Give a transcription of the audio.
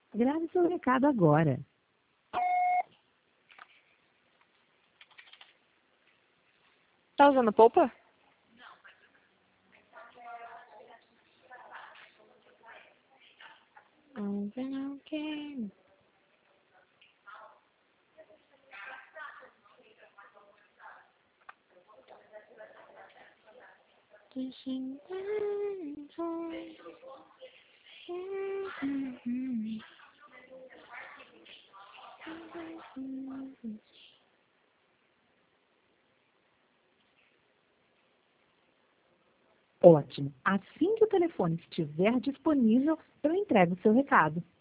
Grave seu recado agora. Tá usando polpa? Ótimo. Assim que o telefone estiver disponível, eu entrego o seu recado.